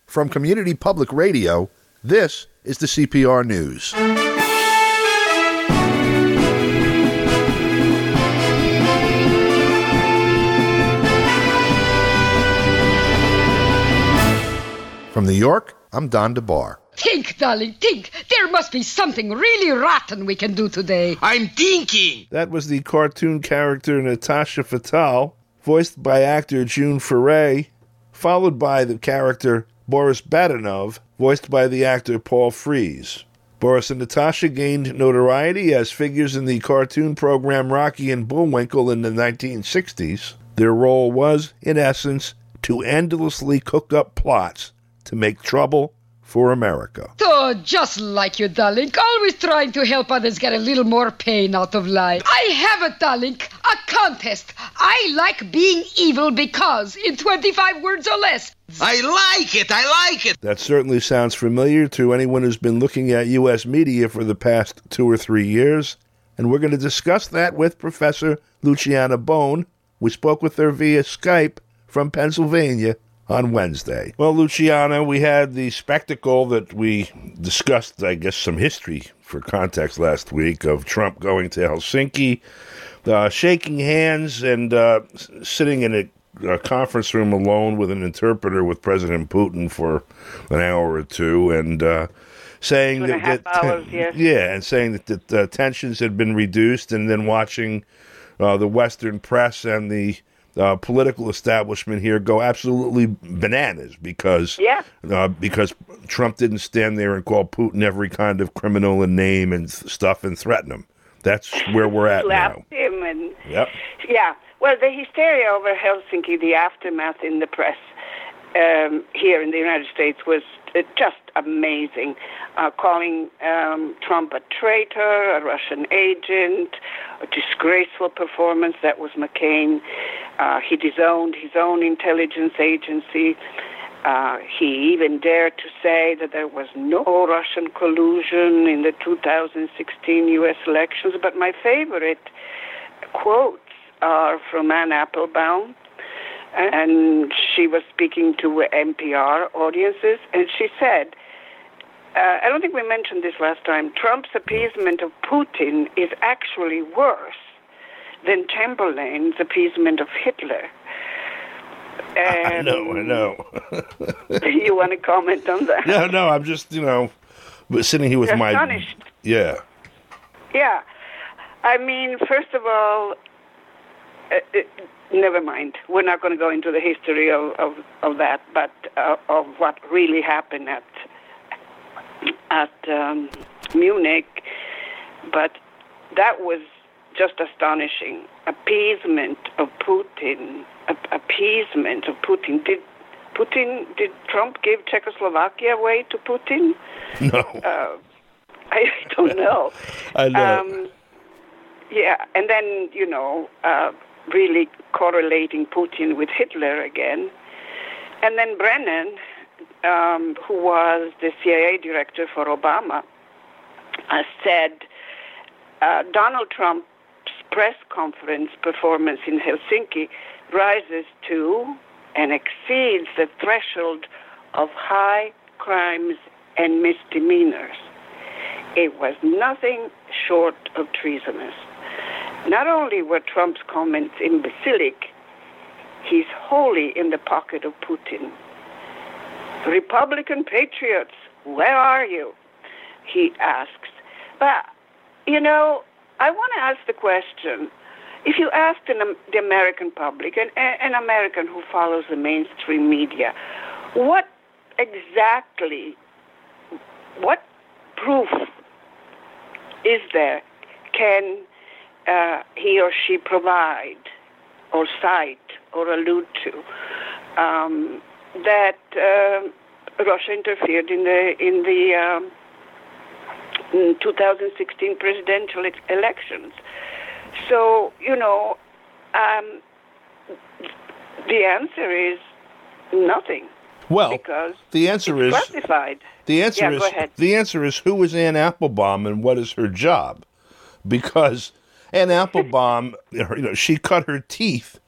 From Community Public Radio, this is the CPR News. From New York, I'm Don DeBar. Think, darling, think. There must be something really rotten we can do today. I'm thinking. That was the cartoon character Natasha Fatale, voiced by actor June Foray, followed by the character Boris Badenov, voiced by the actor Paul Frees. Boris and Natasha gained notoriety as figures in the cartoon program Rocky and Bullwinkle in the 1960s. Their role was, in essence, to endlessly cook up plots to make trouble for America. Oh, just like you, darling. Always trying to help others get a little more pain out of life. I have it, darling. A contest. I like being evil because, in 25 words or less. I like it. That certainly sounds familiar to anyone who's been looking at U.S. media for the past 2 or 3 years. And we're going to discuss that with Professor Luciana Bone. We spoke with her via Skype from Pennsylvania on Wednesday. Well, Luciana, we had the spectacle that we discussed, I guess, some history for context last week of Trump going to Helsinki, shaking hands and sitting in a conference room alone with an interpreter with President Putin for an hour or two, and saying and saying that tensions had been reduced, and then watching the Western press and the political establishment here go absolutely bananas because Trump didn't stand there and call Putin every kind of criminal and name and stuff and threaten him. That's where we're at now. Him and yep. Yeah. Well, the hysteria over Helsinki, the aftermath in the press here in the United States was just amazing. Calling Trump a traitor, a Russian agent, a disgraceful performance. That was McCain. He disowned his own intelligence agency. He even dared to say that there was no Russian collusion in the 2016 U.S. elections. But my favorite quotes are from Anne Applebaum, and she was speaking to NPR audiences, and she said, I don't think we mentioned this last time, Trump's appeasement of Putin is actually worse than Chamberlain's appeasement of Hitler. I know. You want to comment on that? No, I'm just, sitting here with my... Astonished. Yeah. Yeah. I mean, first of all, never mind. We're not going to go into the history of that, but of what really happened at Munich. But that was just astonishing. Appeasement of Putin. Did Trump give Czechoslovakia away to Putin? No. I don't know. I know. Yeah, and then, really correlating Putin with Hitler again. And then Brennan, who was the CIA director for Obama, said Donald Trump's press conference performance in Helsinki rises to and exceeds the threshold of high crimes and misdemeanors. It was nothing short of treasonous. Not only were Trump's comments imbecilic, he's wholly in the pocket of Putin. Republican patriots, where are you? He asks. But, I want to ask the question. If you ask the American public, an American who follows the mainstream media, what proof is there can he or she provide or cite or allude to that Russia interfered in the 2016 presidential elections? So, the answer is nothing. Well, because the answer is classified. The answer is go ahead. The answer is who is Anne Applebaum and what is her job? Because Anne Applebaum, she cut her teeth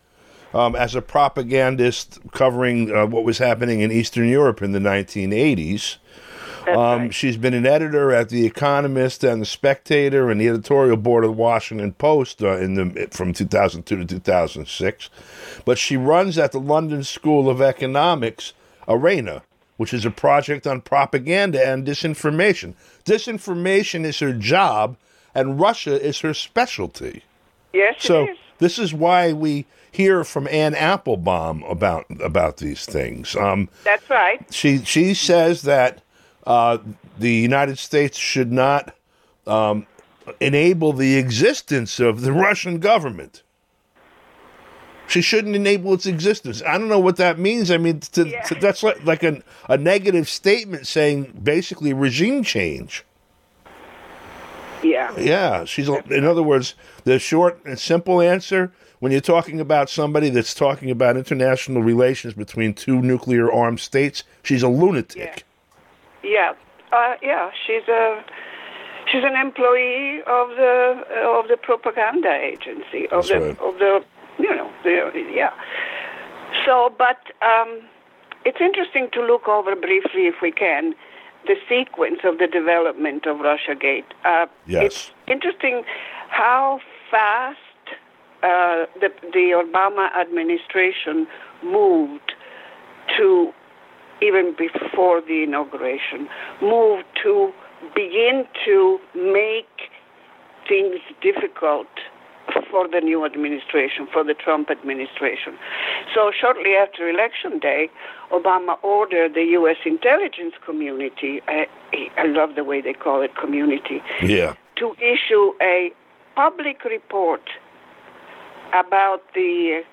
as a propagandist covering what was happening in Eastern Europe in the 1980s. Right. She's been an editor at The Economist and The Spectator and the editorial board of the Washington Post from 2002 to 2006. But she runs at the London School of Economics ARENA, which is a project on propaganda and disinformation. Disinformation is her job, and Russia is her specialty. Yes, So it is. this is why we hear from Anne Applebaum about these things. That's right. She says that the United States should not enable the existence of the Russian government. She shouldn't enable its existence. I don't know what that means. I mean, that's like a negative statement saying basically regime change. Yeah. Yeah, in other words, the short and simple answer, when you're talking about somebody that's talking about international relations between two nuclear-armed states, she's a lunatic. Yeah. She's an employee of the propaganda agency of the yeah. So, but it's interesting to look over briefly, if we can, the sequence of the development of Russiagate. Yes. It's interesting how fast the Obama administration moved to, even before the inauguration, moved to begin to make things difficult for the new administration, for the Trump administration. So shortly after Election Day, Obama ordered the U.S. intelligence community, I love the way they call it, community, to issue a public report about the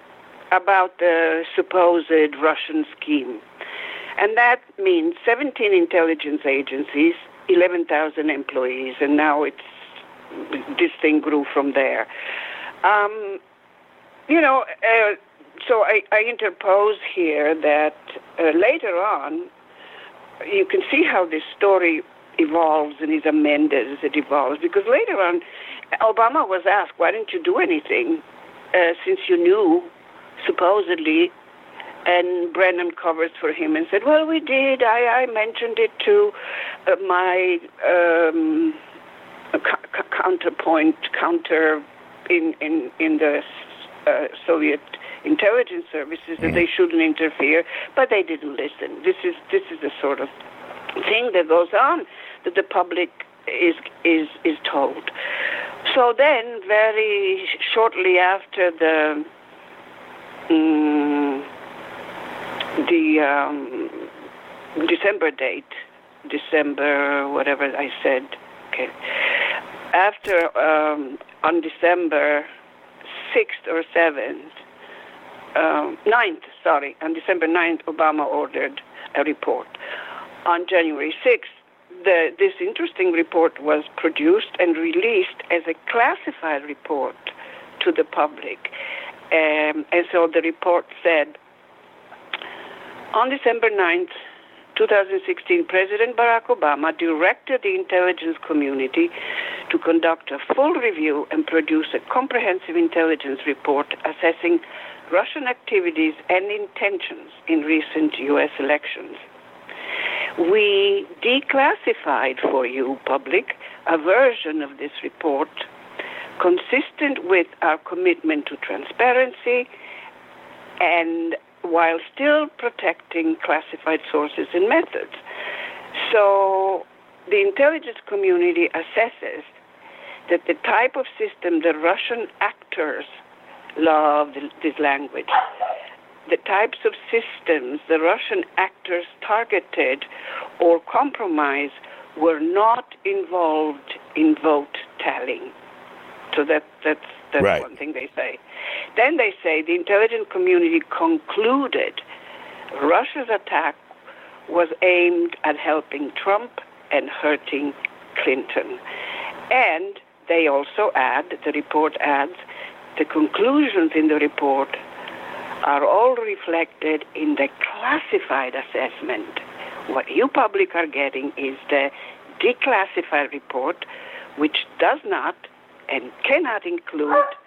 supposed Russian scheme. And that means 17 intelligence agencies, 11,000 employees, and now this thing grew from there. So I interpose here that later on, you can see how this story evolves and is amended as it evolves, because later on, Obama was asked, why didn't you do anything since you knew, supposedly, and Brennan covers for him and said, well, we did. I mentioned it to my counter in the Soviet intelligence services that they shouldn't interfere, but they didn't listen. This is the sort of thing that goes on that the public is told. So then, very shortly after the December date, December whatever I said, okay. After on December 6th or 7th, 9th, sorry, on December 9th, Obama ordered a report. On January 6th, this interesting report was produced and released as a classified report to the public. And so the report said, on December 9th, 2016, President Barack Obama directed the intelligence community to conduct a full review and produce a comprehensive intelligence report assessing Russian activities and intentions in recent U.S. elections. We declassified for you, public, a version of this report consistent with our commitment to transparency and while still protecting classified sources and methods. So the intelligence community assesses that the type of system the Russian actors love this language, the types of systems the Russian actors targeted or compromised were not involved in vote tallying. So that's right. One thing they say. Then they say the intelligence community concluded Russia's attack was aimed at helping Trump and hurting Clinton. And they also add, the report adds, the conclusions in the report are all reflected in the classified assessment. What you public are getting is the declassified report, which does not and cannot include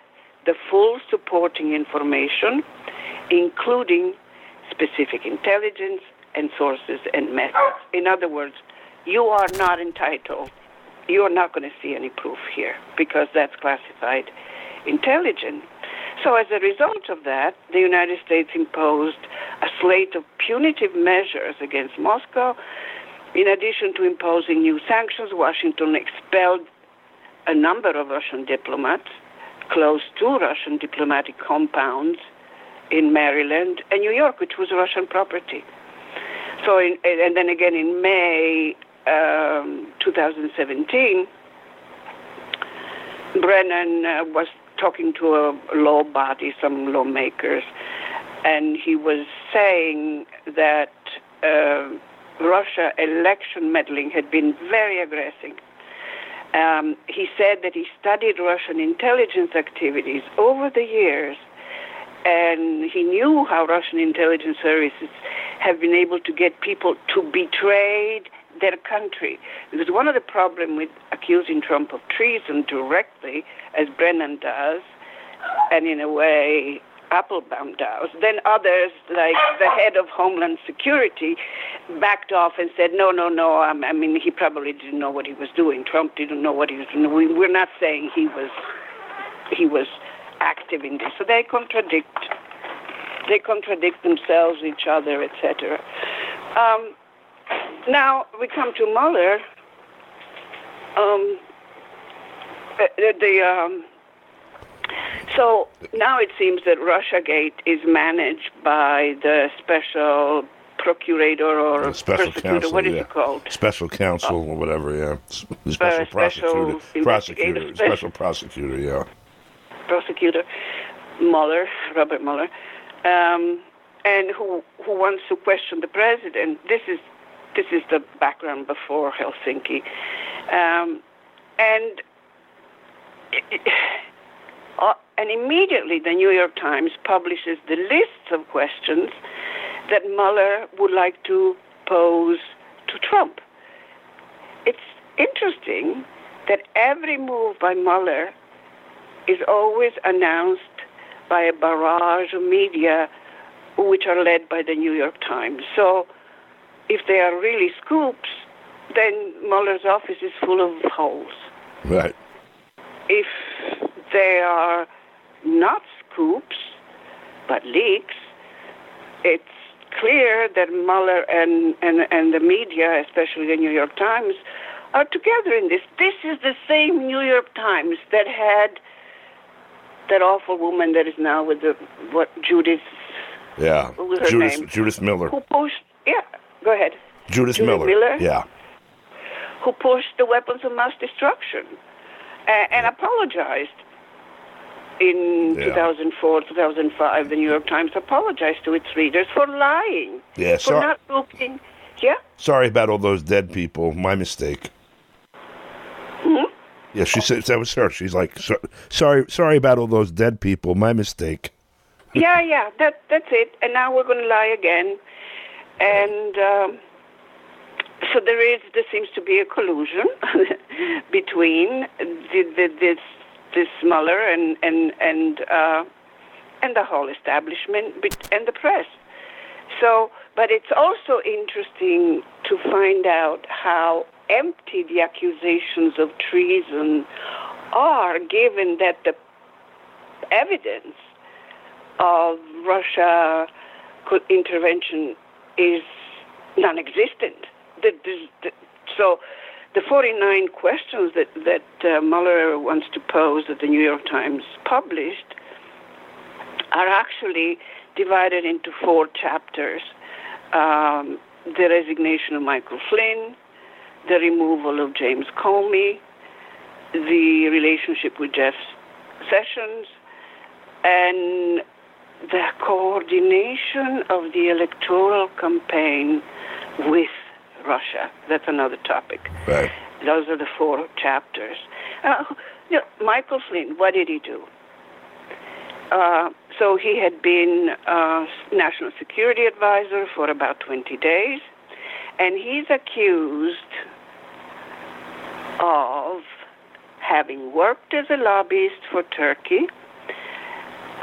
the full supporting information, including specific intelligence and sources and methods. In other words, you are not entitled. You are not going to see any proof here because that's classified intelligence. So as a result of that, the United States imposed a slate of punitive measures against Moscow. In addition to imposing new sanctions, Washington expelled a number of Russian diplomats close to Russian diplomatic compounds in Maryland and New York, which was Russian property. So, and then again in May 2017, Brennan was talking to a law body, some lawmakers, and he was saying that Russia election meddling had been very aggressive. He said that he studied Russian intelligence activities over the years, and he knew how Russian intelligence services have been able to get people to betray their country. Because one of the problems with accusing Trump of treason directly, as Brennan does, and in a way Applebaum does, then others, like the head of Homeland Security, backed off and said, no, I mean, he probably didn't know what he was doing. Trump didn't know what he was doing. We're not saying he was active in this. So they contradict themselves, each other, etc. Now we come to Mueller. So now it seems that Russiagate is managed by the special procurator or special prosecutor. counsel, What is it called? Special counsel or whatever, yeah. Special prosecutor, special prosecutor, yeah. Prosecutor Mueller, Robert Mueller, and who wants to question the president. This is the background before Helsinki, and immediately the New York Times publishes the lists of questions that Mueller would like to pose to Trump. It's interesting that every move by Mueller is always announced by a barrage of media which are led by the New York Times. So if they are really scoops, then Mueller's office is full of holes. Right. If they are not scoops, but leaks, it's clear that Mueller and the media, especially the New York Times, are together in this. This is the same New York Times that had that awful woman that is now with Judith. Yeah. What was her name? Judith Miller. Who pushed? Yeah. Go ahead. Judith Miller. Yeah. Who pushed the weapons of mass destruction and apologized. In 2004, 2005, the New York Times apologized to its readers for lying. Yeah, for not looking. Yeah? Sorry about all those dead people. My mistake. Hmm? Yeah, she said that was her. She's like, sorry about all those dead people. My mistake. Yeah, that's it. And now we're going to lie again. And so there seems to be a collusion between this Mueller and the whole establishment and the press. So, but it's also interesting to find out how empty the accusations of treason are, given that the evidence of Russia intervention is non-existent. So the 49 questions that Mueller wants to pose that the New York Times published are actually divided into 4 chapters. The resignation of Michael Flynn, the removal of James Comey, the relationship with Jeff Sessions, and the coordination of the electoral campaign with Russia. That's another topic. Right. Those are the 4 chapters. Michael Flynn, what did he do? So he had been National Security Advisor for about 20 days, and he's accused of having worked as a lobbyist for Turkey,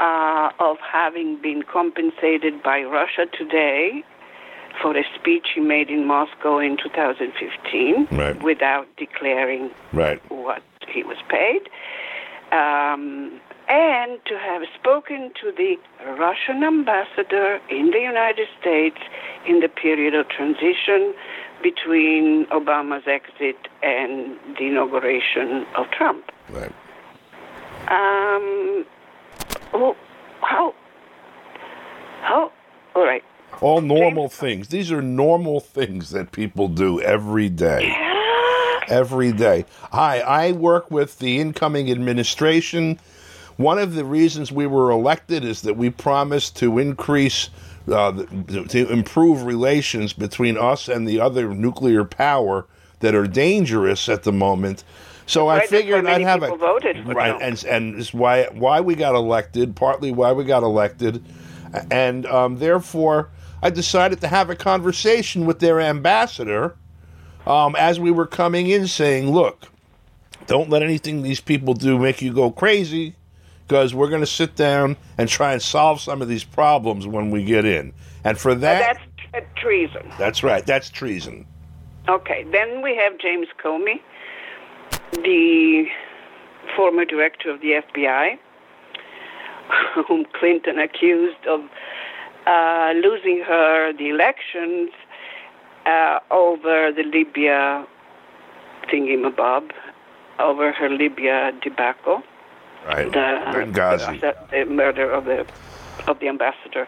of having been compensated by Russia Today for a speech he made in Moscow in 2015 without declaring what he was paid, and to have spoken to the Russian ambassador in the United States in the period of transition between Obama's exit and the inauguration of Trump. Right. All right. All normal things. These are normal things that people do every day. Every day. Hi, I work with the incoming administration. One of the reasons we were elected is that we promised to increase, to improve relations between us and the other nuclear power that are dangerous at the moment. So I figured I'd have a voted for and it's why we got elected, partly why we got elected, and therefore I decided to have a conversation with their ambassador as we were coming in, saying, "Look, don't let anything these people do make you go crazy, because we're going to sit down and try and solve some of these problems when we get in." And for that, that's treason. That's right. That's treason. Okay. Then we have James Comey, the former director of the FBI, whom Clinton accused of losing her the elections over the Libya thingamabob, over her Libya debacle. Right. Benghazi. The murder of the ambassador.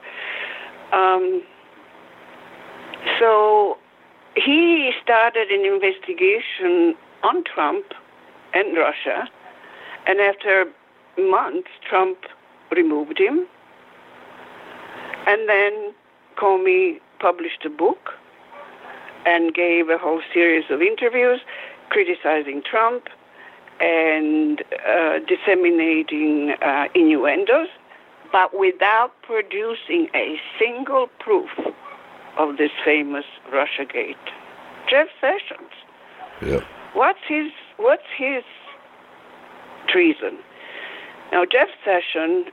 So he started an investigation on Trump and Russia, and after months, Trump removed him. And then Comey published a book and gave a whole series of interviews criticizing Trump and disseminating innuendos, but without producing a single proof of this famous Russiagate. Jeff Sessions. Yeah. What's his treason? Now, Jeff Sessions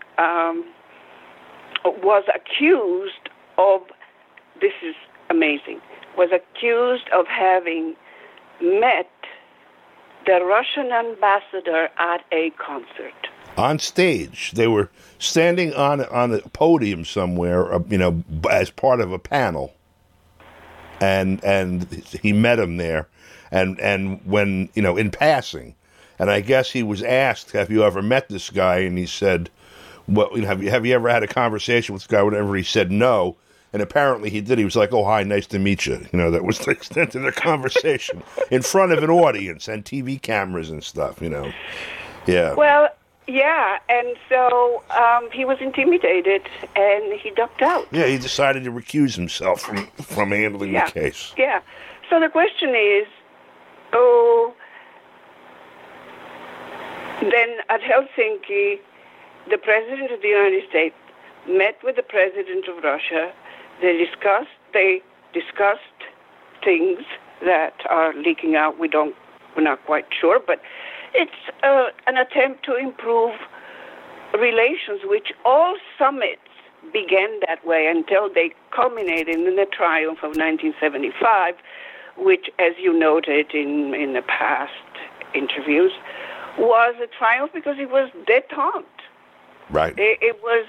was accused of, this is amazing, was accused of having met the Russian ambassador at a concert. On stage. They were standing on a podium somewhere, as part of a panel. And he met him there. And when, in passing. And I guess he was asked, "Have you ever met this guy?" And he said, "Well, have you ever had a conversation with this guy?" Whatever. He said no. And apparently he did. He was like, "Oh, hi, nice to meet you." That was the extent of the conversation in front of an audience and TV cameras and stuff, Yeah. Well, yeah, and so he was intimidated and he ducked out. Yeah, he decided to recuse himself from handling the case. Yeah. So the question is, then at Helsinki, the President of the United States met with the President of Russia. They discussed things that are leaking out. We're not quite sure, but it's an attempt to improve relations, which all summits began that way until they culminated in the triumph of 1975, which, as you noted in the past interviews, was a triumph because it was détente. Right. It was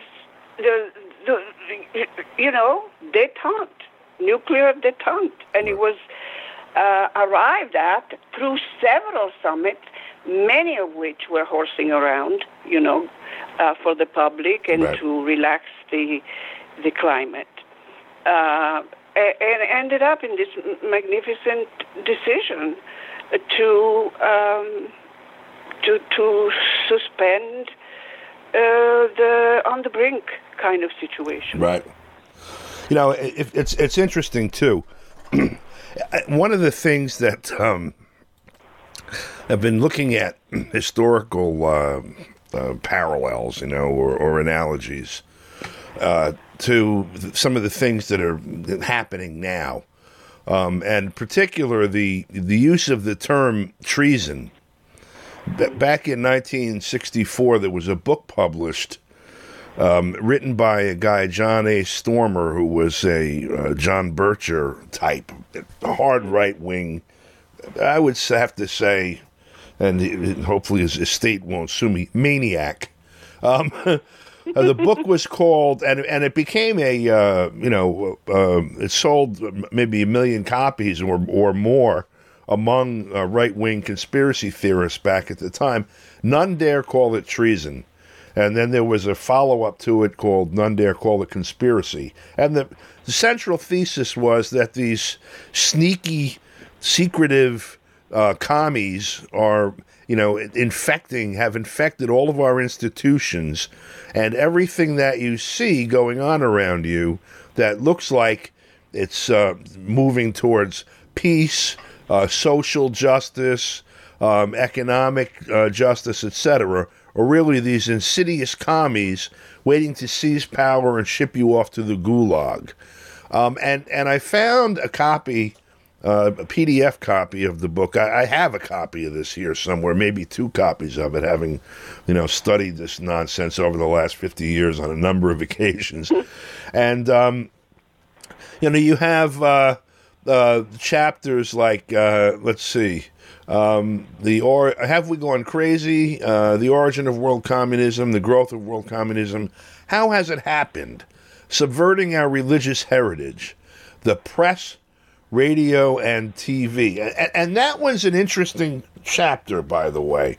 détente, nuclear détente, and it was arrived at through several summits, many of which were horsing around, for the public and to relax the climate, and ended up in this magnificent decision to suspend the on the brink kind of situation. Right. It's interesting too. One of the things that I've been looking at historical parallels, or analogies to some of the things that are happening now, and particular the use of the term treason. Back in 1964, there was a book published written by a guy, John A. Stormer, who was a John Bircher type, a hard right-wing, I would have to say, and hopefully his estate won't sue me, maniac. The book was called, and it became it sold maybe 1 million copies or more among right-wing conspiracy theorists back at the time. None dare call it treason. And then there was a follow-up to it called None Dare Call It Conspiracy. And the central thesis was that these sneaky, secretive commies are, have infected all of our institutions, and everything that you see going on around you that looks like it's moving towards peace, social justice, economic justice, etc., are really these insidious commies waiting to seize power and ship you off to the gulag. And I found a copy, a PDF copy of the book. I have a copy of this here somewhere, maybe 2 copies of it, having, studied this nonsense over the last 50 years on a number of occasions. And, you have chapters like, let's see, Have We Gone Crazy? The Origin of World Communism, the Growth of World Communism. How has it happened? Subverting Our Religious Heritage. The Press, Radio, and TV. And that one's an interesting chapter, by the way.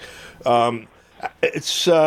It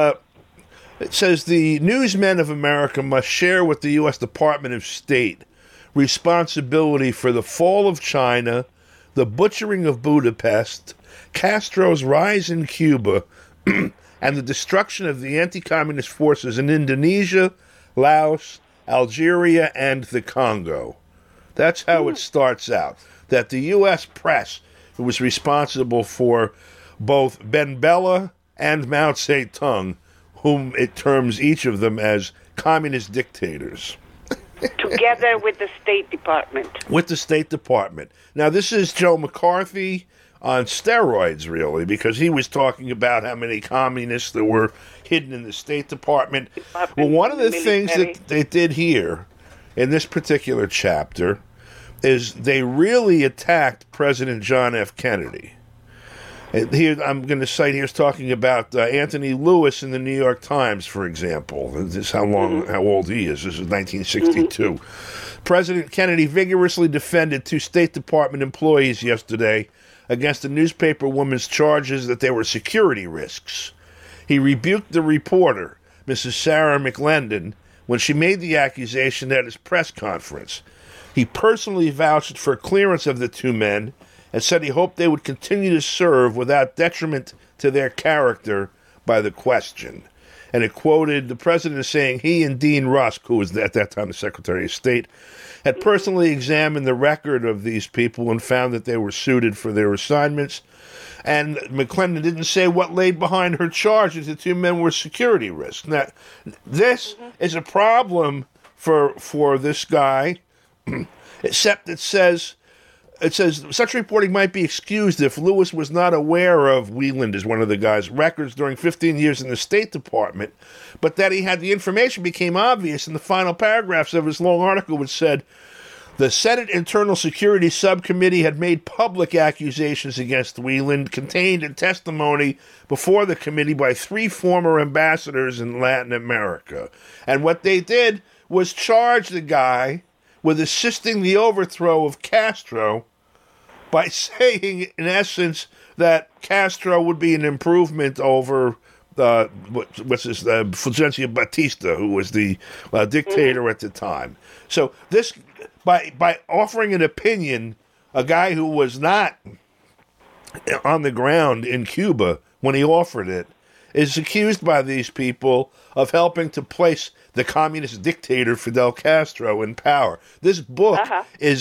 says the newsmen of America must share with the U.S. Department of State responsibility for the fall of China, the butchering of Budapest, Castro's rise in Cuba, and the destruction of the anti-communist forces in Indonesia, Laos, Algeria, and the Congo. That's how it starts out. That the U.S. press was responsible for both Ben Bella and Mao Zedong, whom it terms each of them as communist dictators. Together with the State Department. With the State Department. Now, this is Joe McCarthy on steroids, really, because he was talking about how many communists there were hidden in the State Department. Well, one of the things that they did here in this particular chapter is they really attacked President John F. Kennedy. And here, I'm going to cite here's talking about Anthony Lewis in the New York Times, for example. This is how old he is. This is 1962. President Kennedy vigorously defended 2 State Department employees yesterday against a newspaper woman's charges that they were security risks. He rebuked the reporter, Mrs. Sarah McLendon, when she made the accusation at his press conference. He personally vouched for clearance of the 2 men and said he hoped they would continue to serve without detriment to their character by the question. And it quoted the president as saying he and Dean Rusk, who was at that time the Secretary of State, had personally examined the record of these people and found that they were suited for their assignments. And McClendon didn't say what laid behind her charge that the 2 men were security risks. Now, this is a problem for this guy, except it says such reporting might be excused if Lewis was not aware of, Wieland is one of the guys, records during 15 years in the State Department, but that he had the information became obvious in the final paragraphs of his long article, which said, the Senate Internal Security Subcommittee had made public accusations against Wieland contained in testimony before the committee by 3 former ambassadors in Latin America. And what they did was charge the guy with assisting the overthrow of Castro by saying, in essence, that Castro would be an improvement over Fulgencio Batista, who was the dictator at the time. So this, by offering an opinion, a guy who was not on the ground in Cuba when he offered it, is accused by these people of helping to place the communist dictator Fidel Castro in power. This book is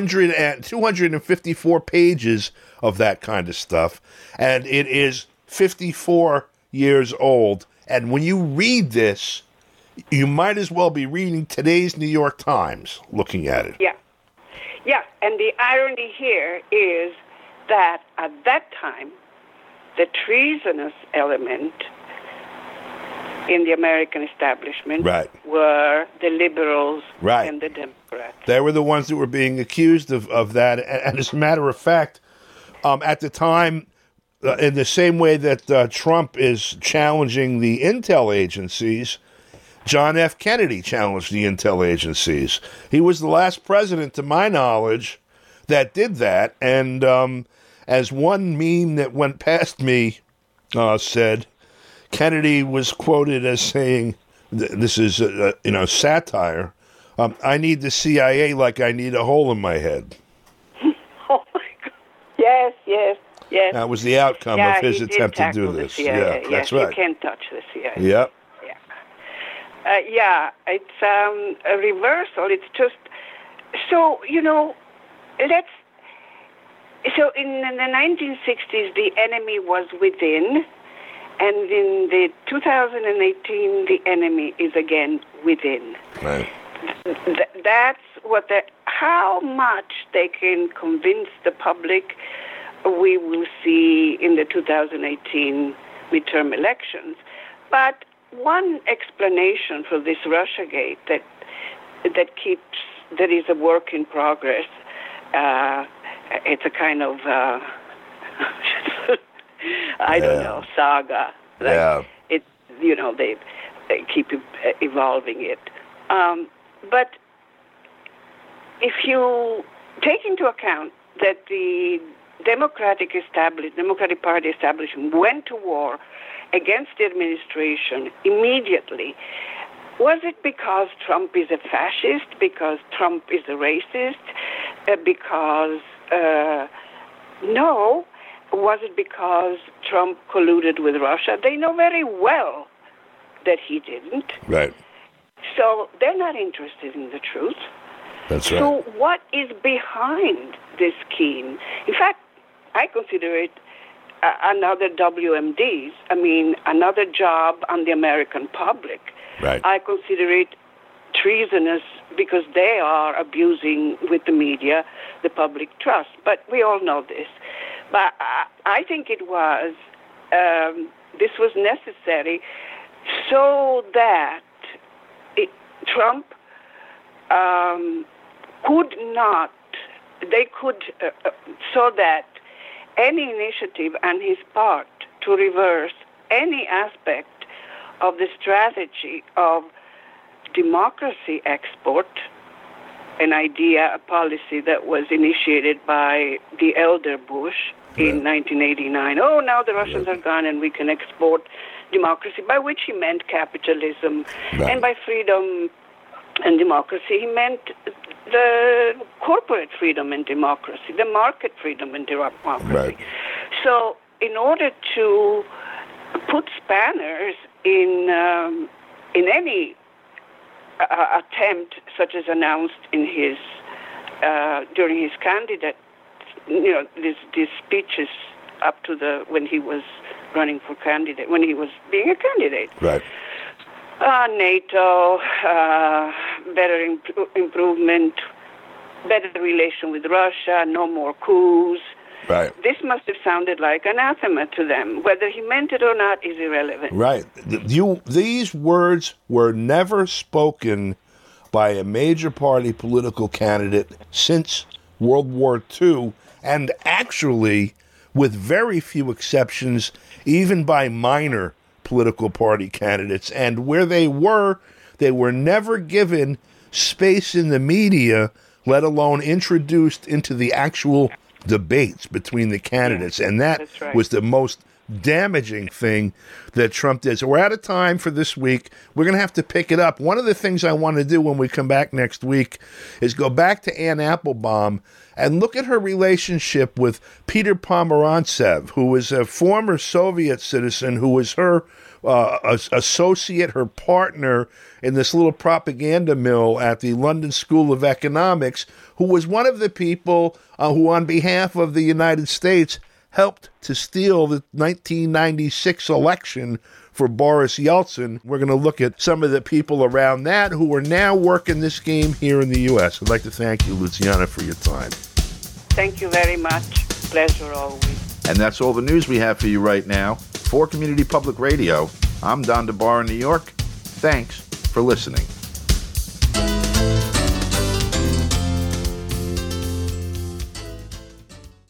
254 pages of that kind of stuff, and it is 54 years old. And when you read this, you might as well be reading today's New York Times looking at it. Yeah. And the irony here is that at that time, the treasonous element in the American establishment Right. were the liberals Right. and the Democrats. They were the ones that were being accused of that. And as a matter of fact, at the time, in the same way that Trump is challenging the intel agencies, John F. Kennedy challenged the intel agencies. He was the last president, to my knowledge, that did that. And as one meme that went past me said, Kennedy was quoted as saying, this is, satire, I need the CIA like I need a hole in my head. Oh, my God. Yes, yes, yes. That was the outcome of his attempt to do this. CIA. Yeah, that's right. You can't touch the CIA. Yep. It's a reversal. It's just, so, so in the 1960s, the enemy was within, and in the 2018, the enemy is again within. Right. That's what how much they can convince the public, we will see in the 2018 midterm elections. But one explanation for this Russiagate that is a work in progress. It's a kind of I don't know, saga. They keep evolving it. But if you take into account that the Democratic Party establishment went to war against the administration immediately, was it because Trump is a fascist, because Trump is a racist, no, was it because Trump colluded with Russia? They know very well that he didn't. Right. So they're not interested in the truth. That's right. So what is behind this scheme? In fact, I consider it another WMDs. I mean, another job on the American public. Right. I consider it treasonous because they are abusing with the media the public trust. But we all know this. But I think it was, this was necessary so that Trump so that any initiative on his part to reverse any aspect of the strategy of democracy export, an idea, a policy that was initiated by the elder Bush in 1989. Oh, now the Russians are gone and we can export democracy, by which he meant capitalism. Right. And by freedom and democracy, he meant the corporate freedom and democracy, the market freedom and democracy. Right. So in order to put spanners in any attempt, such as announced in his during his candidate, these speeches up to when he was running for candidate, when he was being a candidate. Right. NATO, better improvement, better relation with Russia, no more coups. Right. This must have sounded like anathema to them. Whether he meant it or not is irrelevant. Right. These words were never spoken by a major party political candidate since World War II, and actually, with very few exceptions, even by minor political party candidates. And where they were never given space in the media, let alone introduced into the actual debates between the candidates. And that was the most damaging thing that Trump did. So we're out of time for this week. We're going to have to pick it up. One of the things I want to do when we come back next week is go back to Anne Applebaum and look at her relationship with Peter Pomerantsev, who was a former Soviet citizen who was her associate, her partner in this little propaganda mill at the London School of Economics, who was one of the people who, on behalf of the United States, helped to steal the 1996 election for Boris Yeltsin. We're going to look at some of the people around that who are now working this game here in the U.S. I'd like to thank you, Luciana, for your time. Thank you very much. Pleasure always. And that's all the news we have for you right now. For Community Public Radio, I'm Don DeBar in New York. Thanks for listening.